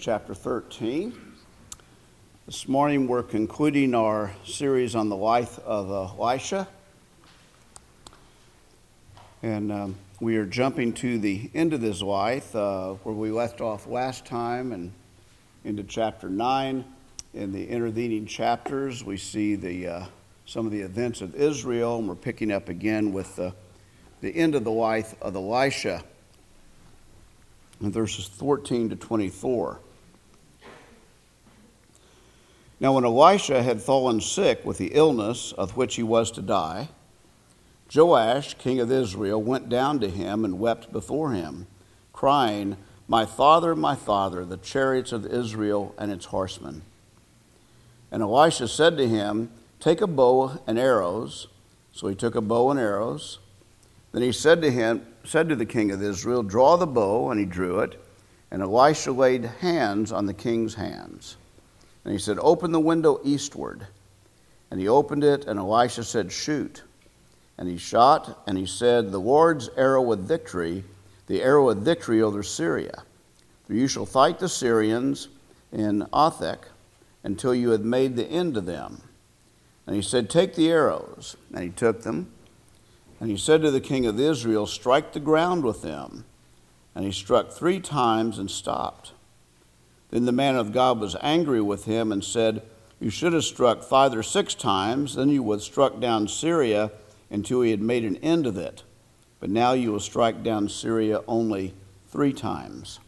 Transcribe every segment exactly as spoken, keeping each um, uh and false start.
chapter thirteen. This morning we're concluding our series on the life of Elisha. And um, we are jumping to the end of his life, uh, where we left off last time, and into chapter nine. In the intervening chapters, we see the uh, some of the events of Israel, and we're picking up again with the, the end of the life of Elisha, in verses fourteen to twenty-four. Now when Elisha had fallen sick with the illness of which he was to die, Joash, king of Israel, went down to him and wept before him, crying, "My father, my father, the chariots of Israel and its horsemen." And Elisha said to him, "Take a bow and arrows." So he took a bow and arrows. Then he said to him, said to the king of Israel, "Draw the bow," and he drew it. And Elisha laid hands on the king's hands. And he said, "Open the window eastward." And he opened it, and Elisha said, "Shoot." And he shot, and he said, "The Lord's arrow with victory, the arrow with victory over Syria. For you shall fight the Syrians in Athek until you have made the end of them." And he said, "Take the arrows." And he took them. And he said to the king of Israel, "Strike the ground with them." And he struck three times and stopped. Then the man of God was angry with him and said, "You should have struck five or six times, then you would have struck down Syria until he had made an end of it. But now you will strike down Syria only three times."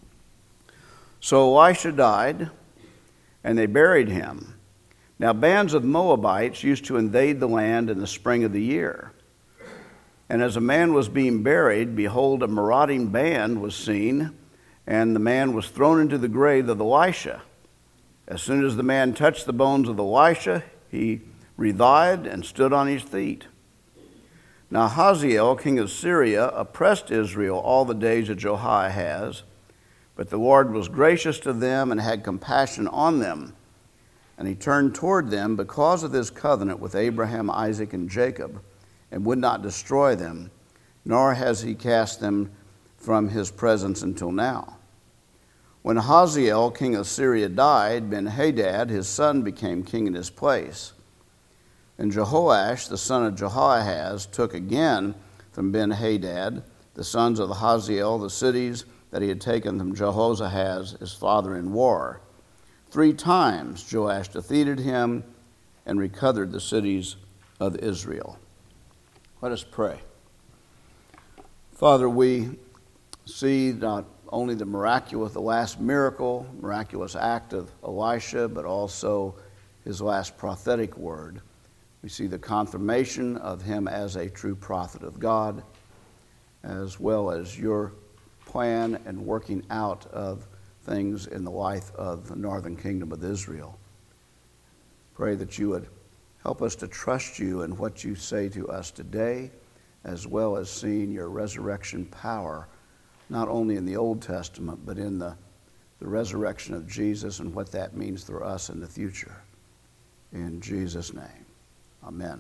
So Elisha died, and they buried him. Now bands of Moabites used to invade the land in the spring of the year. And as a man was being buried, behold, a marauding band was seen, and the man was thrown into the grave of Elisha. As soon as the man touched the bones of Elisha, he revived and stood on his feet. Now Hazael, king of Syria, oppressed Israel all the days of Jehoahaz, but the Lord was gracious to them and had compassion on them. And he turned toward them because of his covenant with Abraham, Isaac, and Jacob, and would not destroy them, nor has he cast them from his presence until now. When Hazael, king of Syria, died, Ben-Hadad, his son, became king in his place. And Jehoash, the son of Jehoahaz, took again from Ben-Hadad, the sons of Hazael, the cities that he had taken from Jehoahaz, his father, in war. Three times Joash defeated him and recovered the cities of Israel. Let us pray. Father, we see not only the miraculous, the last miracle, miraculous act of Elisha, but also his last prophetic word. We see the confirmation of him as a true prophet of God, as well as your plan and working out of things in the life of the northern kingdom of Israel. Pray that you would help us to trust you in what you say to us today, as well as seeing your resurrection power, not only in the Old Testament, but in the, the resurrection of Jesus and what that means for us in the future. In Jesus' name, amen.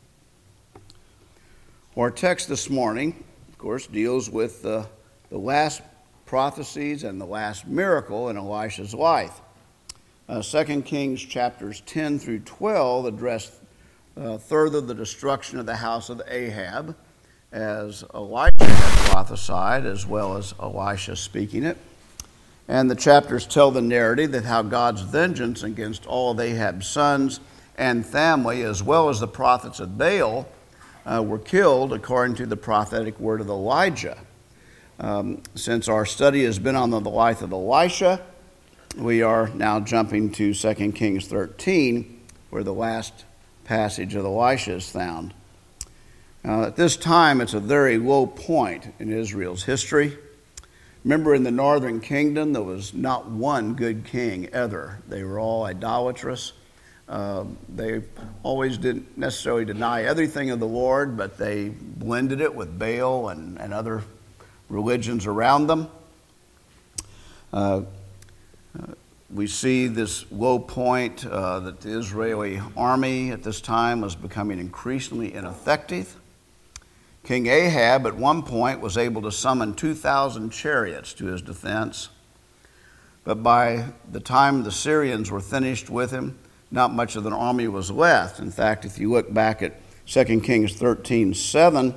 Our text this morning, of course, deals with the, the last prophecies and the last miracle in Elisha's life. Uh, Second Kings chapters ten through twelve address uh, further the destruction of the house of Ahab, as Elisha had prophesied, as well as Elisha speaking it. And the chapters tell the narrative that how God's vengeance against all of Ahab's sons and family, as well as the prophets of Baal, uh, were killed according to the prophetic word of Elijah. Um, since our study has been on the life of Elisha, we are now jumping to Second Kings thirteen, where the last passage of Elisha is found. Now, at this time, it's a very low point in Israel's history. Remember, in the northern kingdom, there was not one good king ever. They were all idolatrous. Uh, they always didn't necessarily deny everything of the Lord, but they blended it with Baal and, and other religions around them. Uh, uh, we see this low point uh, that the Israeli army at this time was becoming increasingly ineffective. King Ahab at one point was able to summon two thousand chariots to his defense. But by the time the Syrians were finished with him, not much of an army was left. In fact, if you look back at Second Kings thirteen seven,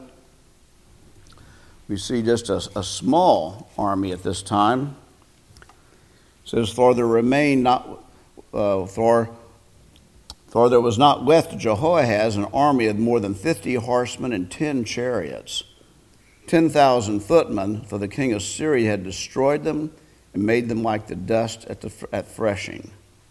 we see just a, a small army at this time. It says, For there remained not, uh, for, for there was not left to Jehoahaz an army of more than fifty horsemen and ten chariots, ten thousand footmen, for the king of Syria had destroyed them and made them like the dust at, the, at threshing.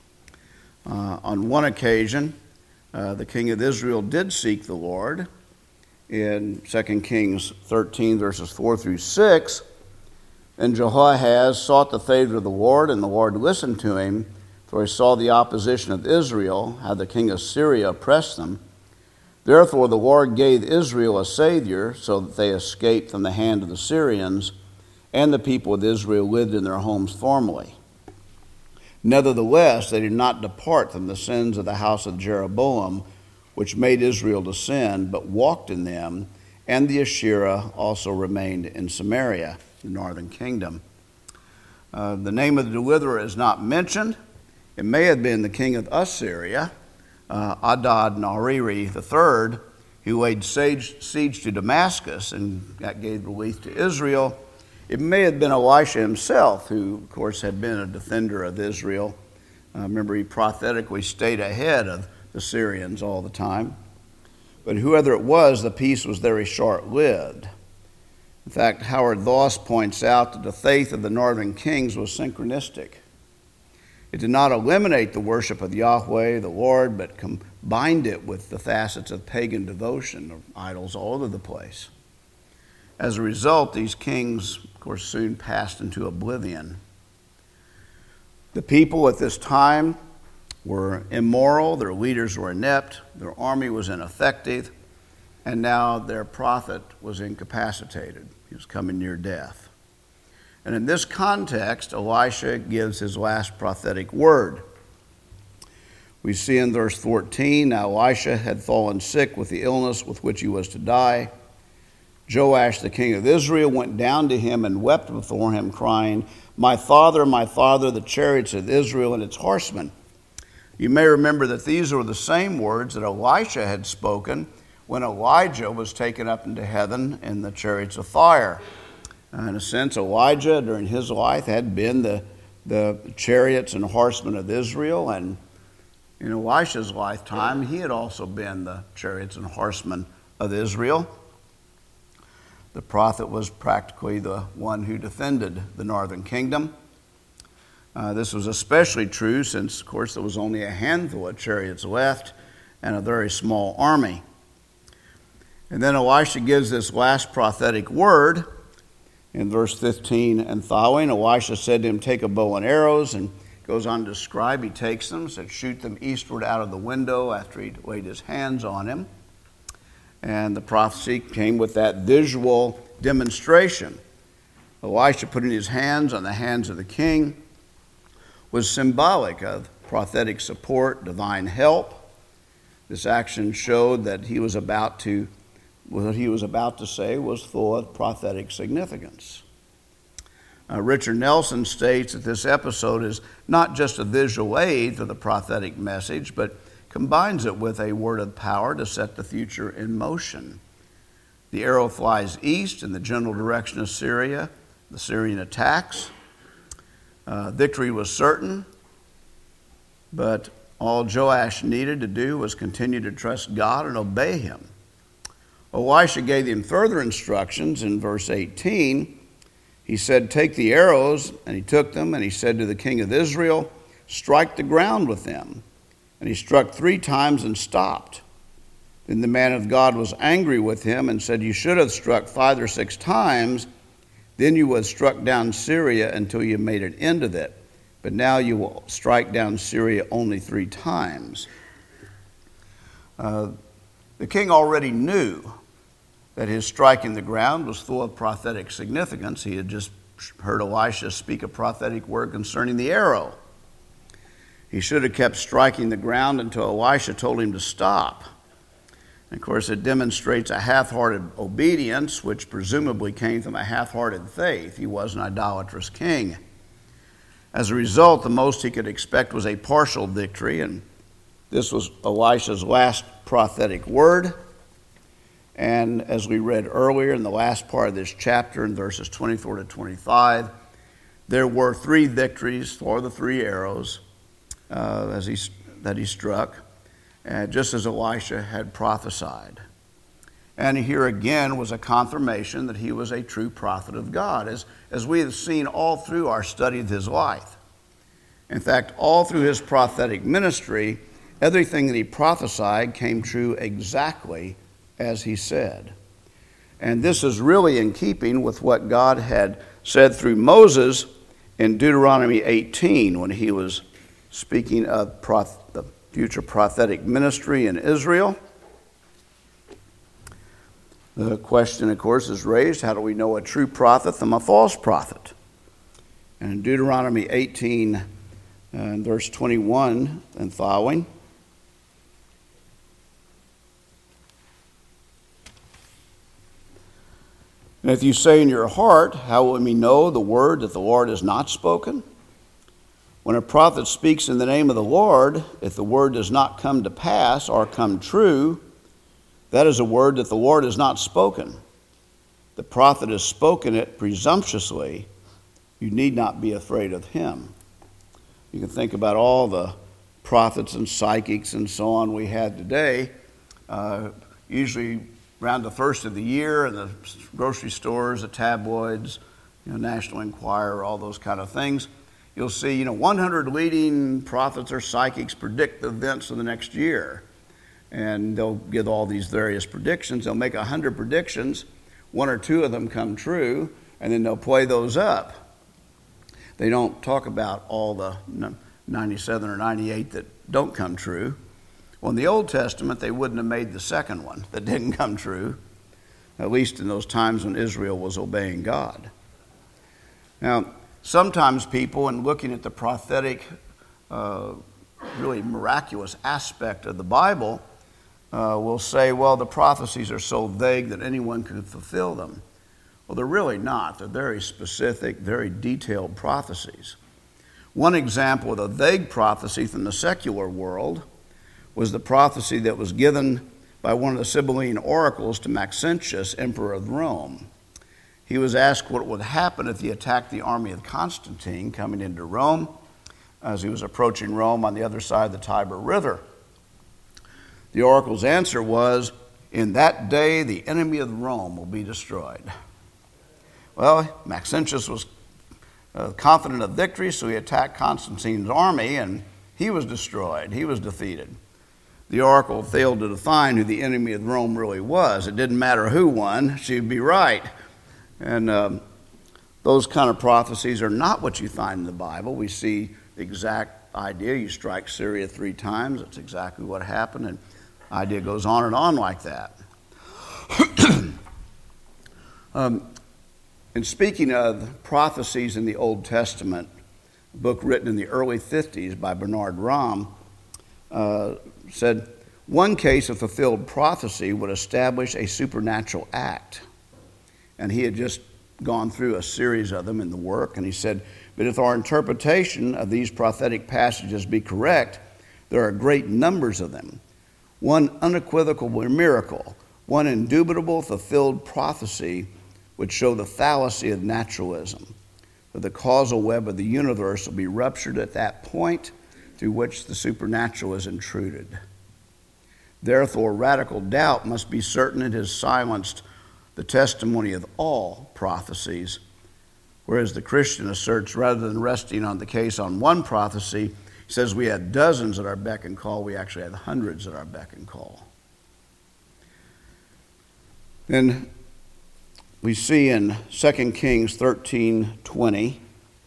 Uh, on one occasion, uh, the king of Israel did seek the Lord. In Second Kings thirteen, verses four through six, and Jehoahaz sought the favor of the Lord, and the Lord listened to him, for he saw the opposition of Israel, how the king of Syria oppressed them. Therefore the Lord gave Israel a savior, so that they escaped from the hand of the Syrians, and the people of Israel lived in their homes formerly. Nevertheless, they did not depart from the sins of the house of Jeroboam, which made Israel to sin, but walked in them, and the Asherah also remained in Samaria, the northern kingdom. Uh, the name of the deliverer is not mentioned. It may have been the king of Assyria, uh, Adad-Nirari the third, who laid siege, siege to Damascus, and that gave relief to Israel. It may have been Elisha himself, who, of course, had been a defender of Israel. Uh, remember, he prophetically stayed ahead of the Syrians all the time. But whoever it was, the peace was very short-lived. In fact, Howard Voss points out that the faith of the northern kings was synchronistic. It did not eliminate the worship of Yahweh, the Lord, but combined it with the facets of pagan devotion of idols all over the place. As a result, these kings, of course, soon passed into oblivion. The people at this time were immoral, their leaders were inept, their army was ineffective, and now their prophet was incapacitated. He was coming near death. And in this context, Elisha gives his last prophetic word. We see in verse fourteen, Now Elisha had fallen sick with the illness with which he was to die. Joash, the king of Israel, went down to him and wept before him, crying, My father, my father, the chariots of Israel and its horsemen. You may remember that these were the same words that Elisha had spoken when Elijah was taken up into heaven in the chariots of fire. In a sense, Elijah, during his life, had been the, the chariots and horsemen of Israel, and in Elisha's lifetime, he had also been the chariots and horsemen of Israel. The prophet was practically the one who defended the northern kingdom. Uh, this was especially true since, of course, there was only a handful of chariots left and a very small army. And then Elisha gives this last prophetic word in verse fifteen and following. Elisha said to him, Take a bow and arrows, and goes on to describe. He takes them, said, Shoot them eastward out of the window after he laid his hands on him. And the prophecy came with that visual demonstration. Elisha putting his hands on the hands of the king was symbolic of prophetic support, divine help. This action showed that he was about to, what he was about to say was full of prophetic significance. Uh, Richard Nelson states that this episode is not just a visual aid for the prophetic message, but combines it with a word of power to set the future in motion. The arrow flies east in the general direction of Syria. The Syrian attacks. Uh, victory was certain, but all Joash needed to do was continue to trust God and obey him. Elisha gave him further instructions in verse eighteen. He said, Take the arrows, and he took them, and he said to the king of Israel, Strike the ground with them. And he struck three times and stopped. Then the man of God was angry with him and said, You should have struck five or six times, then you would have struck down Syria until you made an end of it. But now you will strike down Syria only three times. Uh, the king already knew that his striking the ground was full of prophetic significance. He had just heard Elisha speak a prophetic word concerning the arrow. He should have kept striking the ground until Elisha told him to stop. And of course, it demonstrates a half-hearted obedience, which presumably came from a half-hearted faith. He was an idolatrous king. As a result, the most he could expect was a partial victory, and this was Elisha's last prophetic word. And as we read earlier in the last part of this chapter, in verses twenty-four to twenty-five, there were three victories for the three arrows uh, as he, that he struck, uh, just as Elisha had prophesied. And here again was a confirmation that he was a true prophet of God, as, as we have seen all through our study of his life. In fact, all through his prophetic ministry, everything that he prophesied came true exactly as he said. And this is really in keeping with what God had said through Moses in Deuteronomy eighteen when he was speaking of proph- the future prophetic ministry in Israel. The question, of course, is raised, how do we know a true prophet from a false prophet? And in Deuteronomy eighteen, uh, in verse twenty-one and following, and if you say in your heart, how will we know the word that the Lord has not spoken? When a prophet speaks in the name of the Lord, if the word does not come to pass or come true, that is a word that the Lord has not spoken. The prophet has spoken it presumptuously. You need not be afraid of him. You can think about all the prophets and psychics and so on we had today. Uh, usually around the first of the year in the grocery stores, the tabloids, you know, National Enquirer, all those kind of things, you'll see, you know, one hundred leading prophets or psychics predict the events of the next year. And they'll give all these various predictions. They'll make one hundred predictions. One or two of them come true, and then they'll play those up. They don't talk about all the ninety-seven or ninety-eight that don't come true. Well, in the Old Testament, they wouldn't have made the second one that didn't come true, at least in those times when Israel was obeying God. Now, sometimes people, in looking at the prophetic, uh, really miraculous aspect of the Bible, uh, will say, well, the prophecies are so vague that anyone could fulfill them. Well, they're really not. They're very specific, very detailed prophecies. One example of a vague prophecy from the secular world was the prophecy that was given by one of the Sibylline oracles to Maxentius, emperor of Rome. He was asked what would happen if he attacked the army of Constantine coming into Rome as he was approaching Rome on the other side of the Tiber River. The oracle's answer was, in that day the enemy of Rome will be destroyed. Well, Maxentius was uh, confident of victory, so he attacked Constantine's army, and he was destroyed. He was defeated. The oracle failed to define who the enemy of Rome really was. It didn't matter who won, she'd be right. And um, those kind of prophecies are not what you find in the Bible. We see the exact idea. You strike Syria three times, that's exactly what happened, and the idea goes on and on like that. um, and speaking of prophecies in the Old Testament, a book written in the early fifties by Bernard Rahm, uh, said one case of fulfilled prophecy would establish a supernatural act. And he had just gone through a series of them in the work, and he said, but if our interpretation of these prophetic passages be correct, there are great numbers of them. One unequivocal miracle, one indubitable fulfilled prophecy would show the fallacy of naturalism, that the causal web of the universe will be ruptured at that point through which the supernatural is intruded. Therefore, radical doubt must be certain it has silenced the testimony of all prophecies, whereas the Christian asserts, rather than resting on the case on one prophecy, he says we had dozens at our beck and call, we actually had hundreds at our beck and call. Then we see in Second Kings thirteen twenty,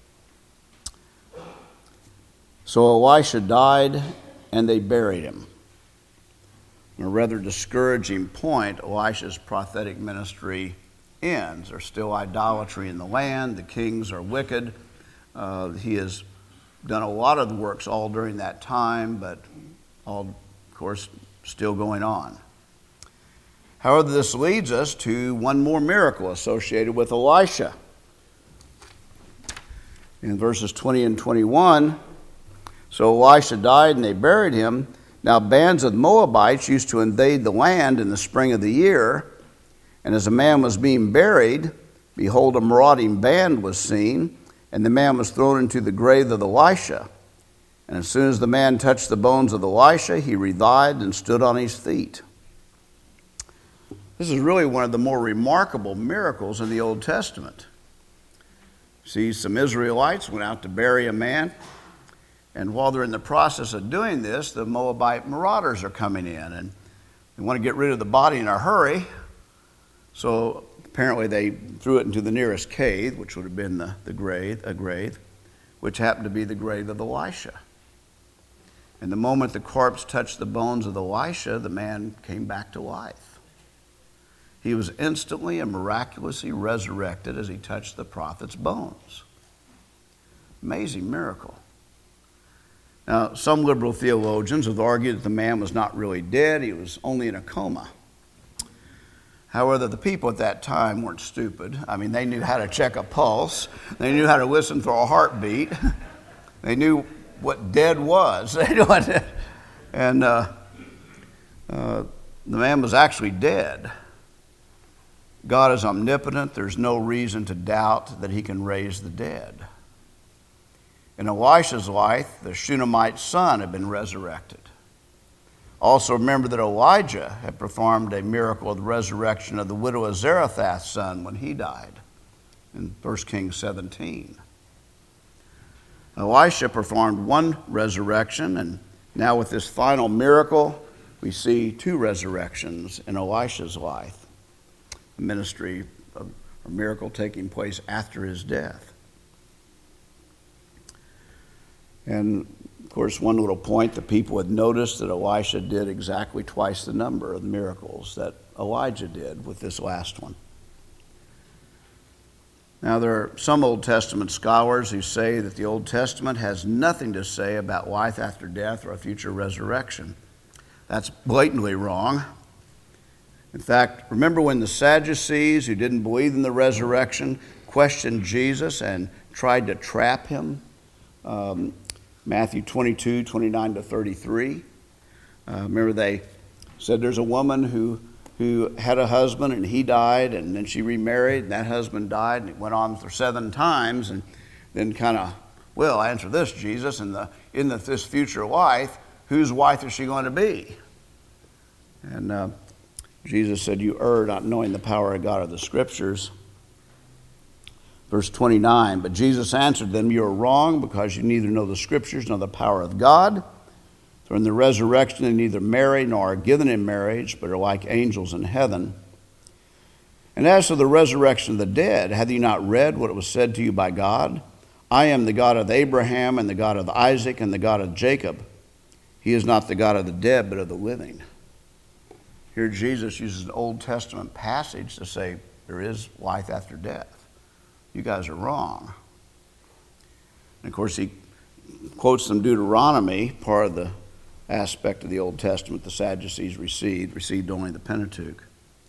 so Elisha died and they buried him. On a rather discouraging point, Elisha's prophetic ministry ends. There's still idolatry in the land. The kings are wicked. Uh, he has done a lot of the works all during that time, but all, of course, still going on. However, this leads us to one more miracle associated with Elisha. In verses twenty and twenty-one, so Elisha died and they buried him. Now bands of Moabites used to invade the land in the spring of the year, and as a man was being buried, behold, a marauding band was seen, and the man was thrown into the grave of Elisha. And as soon as the man touched the bones of Elisha, he revived and stood on his feet. This is really one of the more remarkable miracles in the Old Testament. See, some Israelites went out to bury a man, and while they're in the process of doing this, the Moabite marauders are coming in, and they want to get rid of the body in a hurry. So apparently they threw it into the nearest cave, which would have been the, the grave, a grave, which happened to be the grave of Elisha. And the moment the corpse touched the bones of Elisha, the man came back to life. He was instantly and miraculously resurrected as he touched the prophet's bones. Amazing miracle. Now, some liberal theologians have argued that the man was not really dead, he was only in a coma. However, the people at that time weren't stupid. I mean, they knew how to check a pulse. They knew how to listen for a heartbeat. They knew what dead was. and uh, uh, the man was actually dead. God is omnipotent. There's no reason to doubt that he can raise the dead. In Elisha's life, the Shunammite son had been resurrected. Also remember that Elijah had performed a miracle of the resurrection of the widow of Zarephath's son when he died in First Kings seventeen. Elisha performed one resurrection, and now with this final miracle, we see two resurrections in Elisha's life. A ministry, a miracle taking place after his death. And of course, one little point, the people had noticed that Elisha did exactly twice the number of miracles that Elijah did with this last one. Now, there are some Old Testament scholars who say that the Old Testament has nothing to say about life after death or a future resurrection. That's blatantly wrong. In fact, remember when the Sadducees, who didn't believe in the resurrection, questioned Jesus and tried to trap him? Um, Matthew twenty-two, twenty-nine to thirty-three. Uh, remember they said there's a woman who, who had a husband and he died, and then she remarried and that husband died, and it went on for seven times, and then kind of, well, answer this, Jesus, in, the, in the, this future life, whose wife is she going to be? And uh, Jesus said, you err not knowing the power of God or the Scriptures. Verse twenty-nine, but Jesus answered them, you are wrong because you neither know the Scriptures nor the power of God. For in the resurrection they neither marry nor are given in marriage, but are like angels in heaven. And as for the resurrection of the dead, have you not read what was said to you by God? I am the God of Abraham and the God of Isaac and the God of Jacob. He is not the God of the dead, but of the living. Here Jesus uses an Old Testament passage to say there is life after death. You guys are wrong. And of course, he quotes from Deuteronomy, part of the aspect of the Old Testament the Sadducees received, received only the Pentateuch.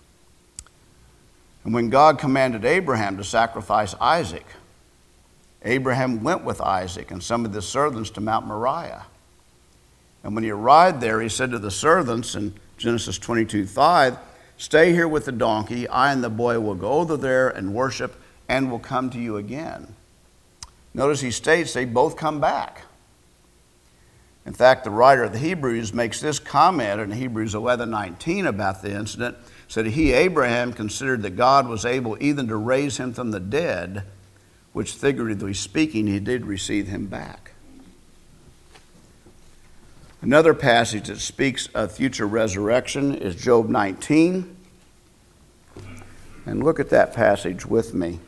And when God commanded Abraham to sacrifice Isaac, Abraham went with Isaac and some of his servants to Mount Moriah. And when he arrived there, he said to the servants in Genesis twenty-two five, stay here with the donkey, I and the boy will go over there and worship and will come to you again. Notice he states they both come back. In fact, the writer of the Hebrews makes this comment in Hebrews eleven nineteen about the incident, said he, Abraham, considered that God was able even to raise him from the dead, which figuratively speaking, he did receive him back. Another passage that speaks of future resurrection is Job nineteen. And look at that passage with me.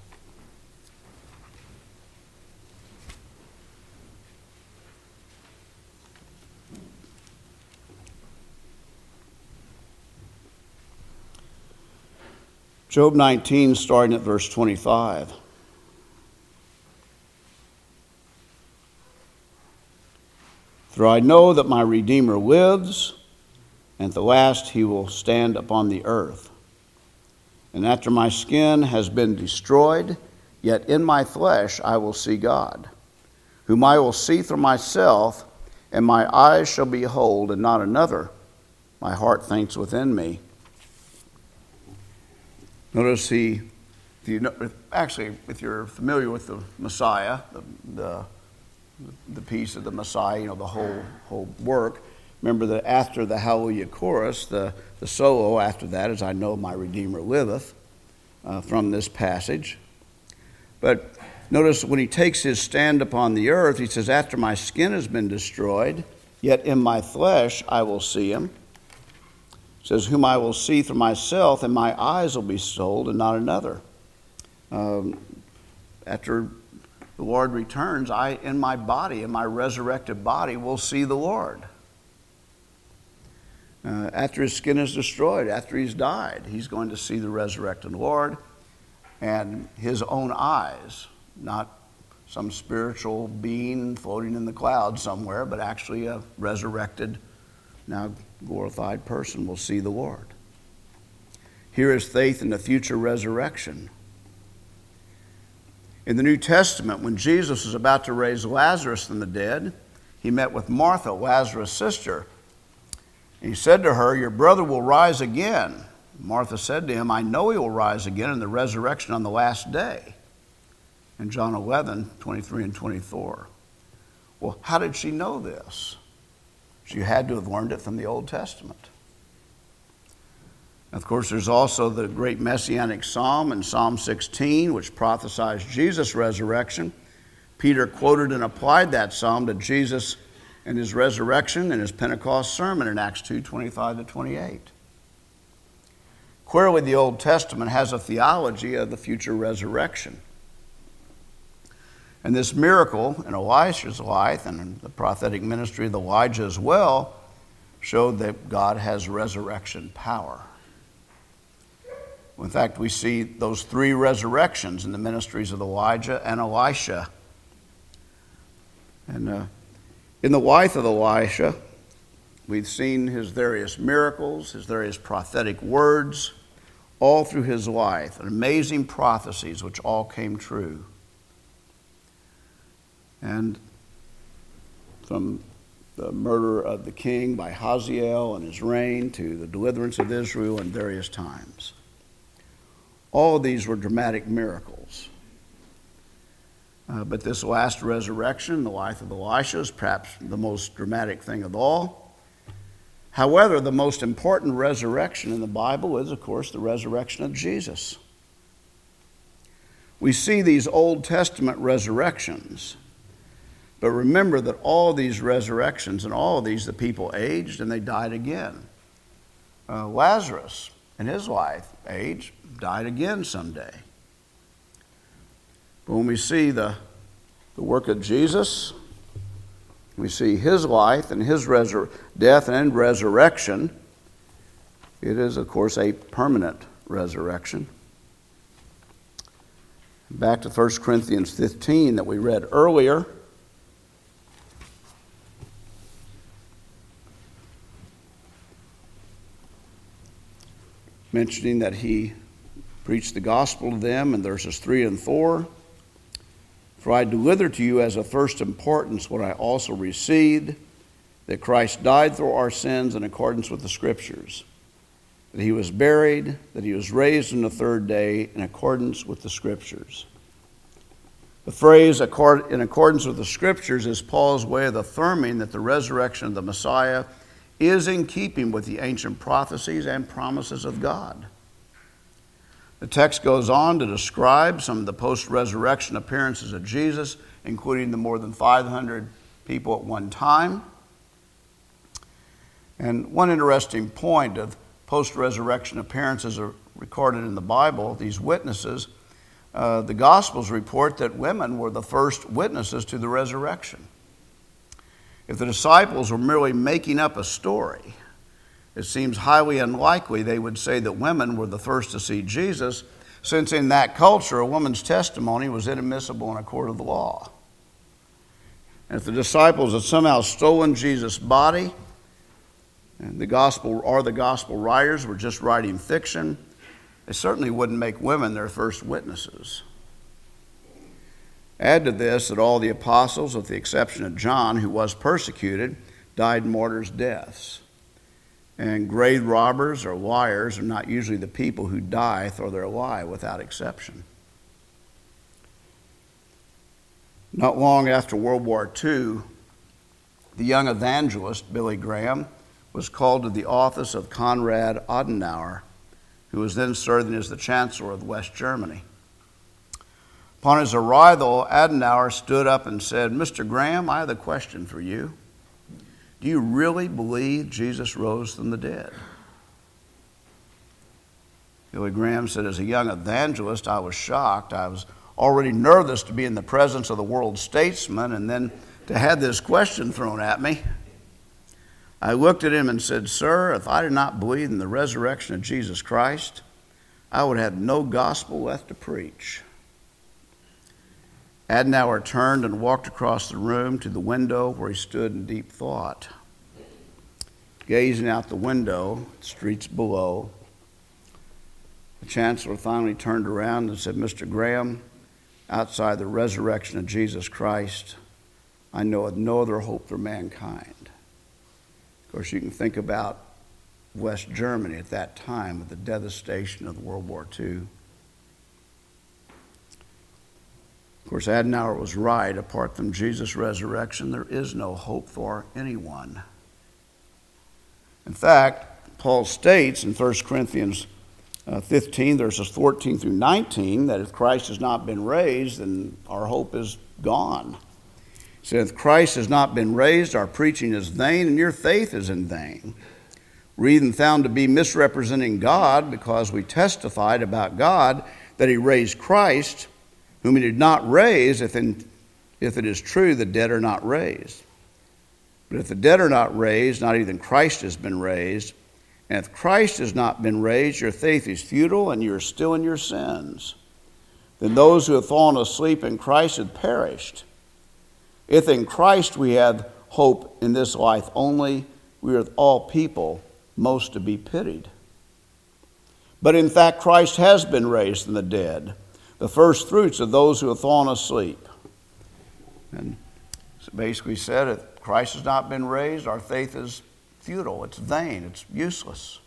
Job nineteen, starting at verse twenty-five. For I know that my Redeemer lives, and at the last he will stand upon the earth. And after my skin has been destroyed, yet in my flesh I will see God, whom I will see through myself, and my eyes shall behold, and not another. My heart thinks within me. Notice he, if you know, actually, if you're familiar with the Messiah, the, the the piece of the Messiah, you know, the whole whole work. Remember that after the Hallelujah chorus, the, the solo after that is I know my Redeemer liveth, uh, from this passage. But notice when he takes his stand upon the earth, he says, after my skin has been destroyed, yet in my flesh I will see him. It says, whom I will see through myself, and my eyes will be sold, and not another. Um, after the Lord returns, I, in my body, in my resurrected body, will see the Lord. Uh, after his skin is destroyed, after he's died, he's going to see the resurrected Lord, and his own eyes, not some spiritual being floating in the clouds somewhere, but actually a resurrected, now glorified person will see the Lord. Here is faith in the future resurrection. In the New Testament, when Jesus was about to raise Lazarus from the dead, he met with Martha, Lazarus' sister. And he said to her, your brother will rise again. Martha said to him, I know he will rise again in the resurrection on the last day. In John eleven, twenty-three and twenty-four. Well, how did she know this? She had to have learned it from the Old Testament. Of course, there's also the great messianic psalm in Psalm sixteen, which prophesies Jesus' resurrection. Peter quoted and applied that psalm to Jesus and his resurrection in his Pentecost sermon in Acts two, twenty-five to twenty-eight. Clearly, the Old Testament has a theology of the future resurrection. And this miracle in Elisha's life and in the prophetic ministry of Elijah as well showed that God has resurrection power. In fact, we see those three resurrections in the ministries of Elijah and Elisha. And uh, in the life of Elisha, we've seen his various miracles, his various prophetic words, all through his life, and amazing prophecies which all came true. And from the murder of the king by Hazael and his reign to the deliverance of Israel in various times. All of these were dramatic miracles. Uh, but this last resurrection, the life of Elisha, is perhaps the most dramatic thing of all. However, the most important resurrection in the Bible is, of course, the resurrection of Jesus. We see these Old Testament resurrections, but remember that all these resurrections and all of these, the people aged and they died again. Uh, Lazarus, in his life, aged, died again someday. But when we see the, the work of Jesus, we see his life and his resur- death and resurrection, it is, of course, a permanent resurrection. Back to First Corinthians fifteen that we read earlier. Mentioning that he preached the gospel to them in verses three and four. For I delivered to you as of first importance what I also received, that Christ died for our sins in accordance with the Scriptures, that he was buried, that he was raised on the third day in accordance with the Scriptures. The phrase in accordance with the Scriptures is Paul's way of affirming that the resurrection of the Messiah is in keeping with the ancient prophecies and promises of God. The text goes on to describe some of the post-resurrection appearances of Jesus, including the more than five hundred people at one time. And one interesting point of post-resurrection appearances are recorded in the Bible, these witnesses. Uh, the Gospels report that women were the first witnesses to the resurrection. If the disciples were merely making up a story, it seems highly unlikely they would say that women were the first to see Jesus, since in that culture, a woman's testimony was inadmissible in a court of the law. And if the disciples had somehow stolen Jesus' body, and the gospel or the gospel writers were just writing fiction, they certainly wouldn't make women their first witnesses. Add to this that all the apostles, with the exception of John, who was persecuted, died martyrs' deaths. And grave robbers or liars are not usually the people who die for their lie, without exception. Not long after World War Two, the young evangelist, Billy Graham, was called to the office of Konrad Adenauer, who was then serving as the Chancellor of West Germany. Upon his arrival, Adenauer stood up and said, "Mister Graham, I have a question for you. Do you really believe Jesus rose from the dead?" Billy Graham said, "As a young evangelist, I was shocked. I was already nervous to be in the presence of the world statesman and then to have this question thrown at me. I looked at him and said, 'Sir, if I did not believe in the resurrection of Jesus Christ, I would have no gospel left to preach.'" Adenauer turned and walked across the room to the window where he stood in deep thought. Gazing out the window, the streets below, the chancellor finally turned around and said, "Mister Graham, outside the resurrection of Jesus Christ, I know of no other hope for mankind." Of course, you can think about West Germany at that time with the devastation of World War Two. Of course, Adenauer was right. Apart from Jesus' resurrection, there is no hope for anyone. In fact, Paul states in First Corinthians fifteen, verses fourteen through nineteen, that if Christ has not been raised, then our hope is gone. He said, "If Christ has not been raised, our preaching is vain, and your faith is in vain. We're even found to be misrepresenting God, because we testified about God that he raised Christ, whom he did not raise, if, in, if it is true the dead are not raised. But if the dead are not raised, not even Christ has been raised. And if Christ has not been raised, your faith is futile, and you are still in your sins. Then those who have fallen asleep in Christ have perished. If in Christ we have hope in this life only, we are of all people most to be pitied. But in fact, Christ has been raised from the dead, the first fruits of those who have fallen asleep." And so basically said, if Christ has not been raised, our faith is futile, it's vain, it's useless.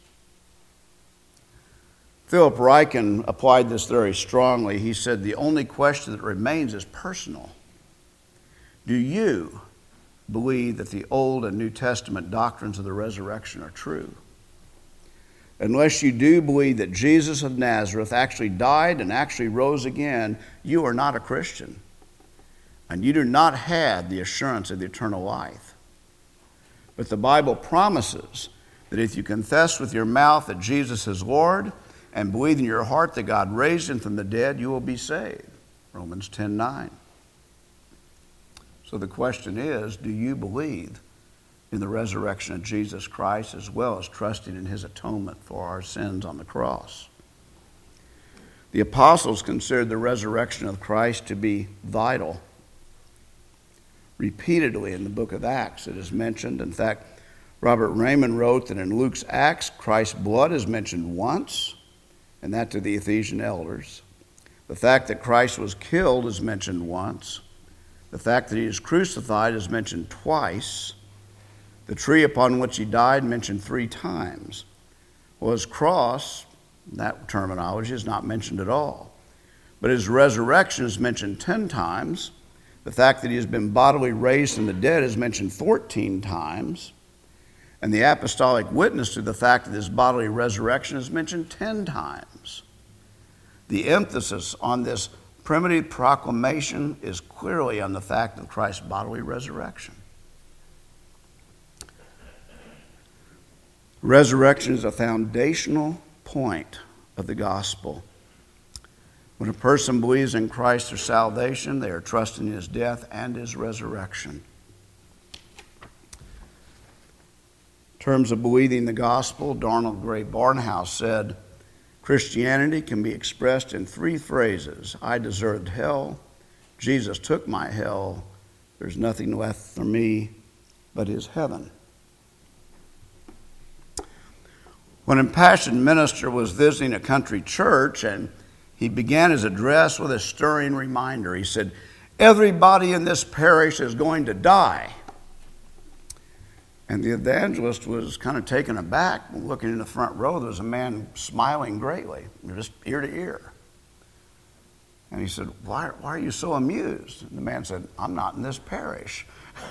Philip Ryken applied this very strongly. He said, "The only question that remains is personal. Do you believe that the Old and New Testament doctrines of the resurrection are true? Unless you do believe that Jesus of Nazareth actually died and actually rose again, you are not a Christian, and you do not have the assurance of the eternal life. But the Bible promises that if you confess with your mouth that Jesus is Lord and believe in your heart that God raised him from the dead, you will be saved." Romans ten nine. So the question is, do you believe in the resurrection of Jesus Christ, as well as trusting in his atonement for our sins on the cross? The apostles considered the resurrection of Christ to be vital. Repeatedly in the book of Acts it is mentioned. In fact, Robert Raymond wrote that in Luke's Acts, Christ's blood is mentioned once, and that to the Ephesian elders. The fact that Christ was killed is mentioned once. The fact that he is crucified is mentioned twice. The tree upon which he died mentioned three times. Well, his cross, that terminology, is not mentioned at all. But his resurrection is mentioned ten times. The fact that he has been bodily raised from the dead is mentioned fourteen times. And the apostolic witness to the fact of his bodily resurrection is mentioned ten times. The emphasis on this primitive proclamation is clearly on the fact of Christ's bodily resurrection. Resurrection is a foundational point of the gospel. When a person believes in Christ for salvation, they are trusting in his death and his resurrection. In terms of believing the gospel, Donald Gray Barnhouse said, "Christianity can be expressed in three phrases. I deserved hell. Jesus took my hell. There's nothing left for me but his heaven." When an impassioned minister was visiting a country church, and he began his address with a stirring reminder. He said, everybody in this parish is going to die. And the evangelist was kind of taken aback. Looking in the front row, there was a man smiling greatly, just ear to ear. And he said, why, why are you so amused? And the man said, I'm not in this parish.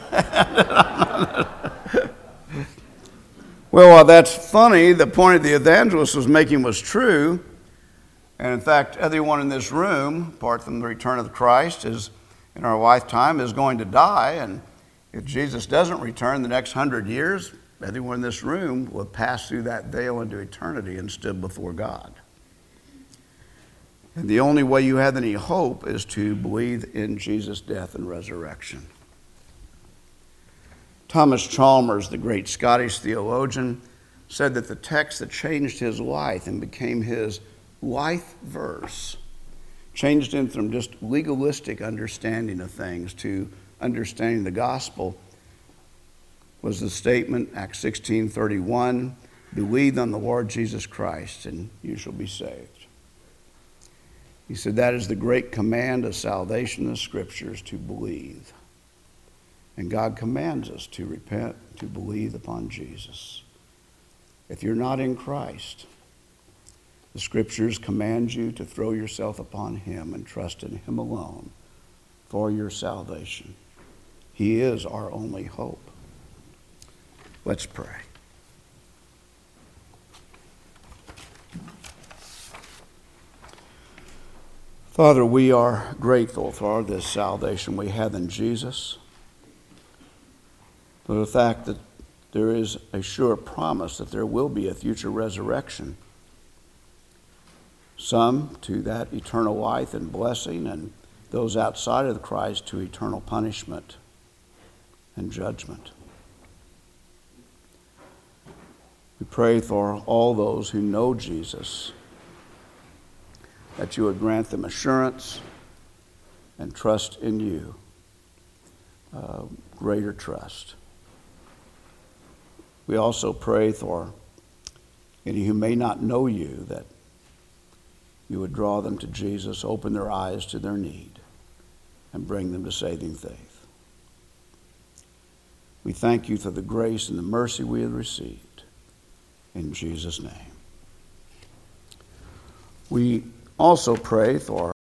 Well, while that's funny, the point the evangelist was making was true. And in fact, everyone in this room, apart from the return of Christ, is in our lifetime is going to die. And if Jesus doesn't return the next hundred years, everyone in this room will pass through that veil into eternity and stood before God. And the only way you have any hope is to believe in Jesus' death and resurrection. Thomas Chalmers, the great Scottish theologian, said that the text that changed his life and became his life verse, changed him from just legalistic understanding of things to understanding the gospel, was the statement, Acts sixteen thirty-one, believe on the Lord Jesus Christ and you shall be saved. He said that is the great command of salvation in the Scriptures, to believe. And God commands us to repent, to believe upon Jesus. If you're not in Christ, the Scriptures command you to throw yourself upon Him and trust in Him alone for your salvation. He is our only hope. Let's pray. Father, we are grateful for this salvation we have in Jesus, for the fact that there is a sure promise that there will be a future resurrection. Some to that eternal life and blessing, and those outside of Christ to eternal punishment and judgment. We pray for all those who know Jesus, that you would grant them assurance and trust in you, uh, greater trust. We also pray for any who may not know you, that you would draw them to Jesus, open their eyes to their need, and bring them to saving faith. We thank you for the grace and the mercy we have received. In Jesus' name. We also pray for